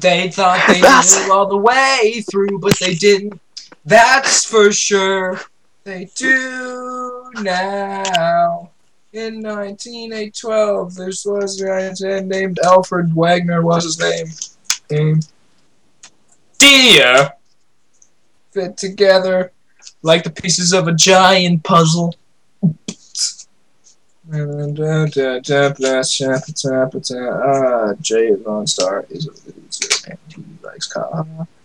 They thought they That's- knew all the way through, but they didn't. That's for sure. They do now. In 1912, there was a guy named Alfred Wagner. Was his name? Deer fit together like the pieces of a giant puzzle. Jay Von Star is a loser and he likes car.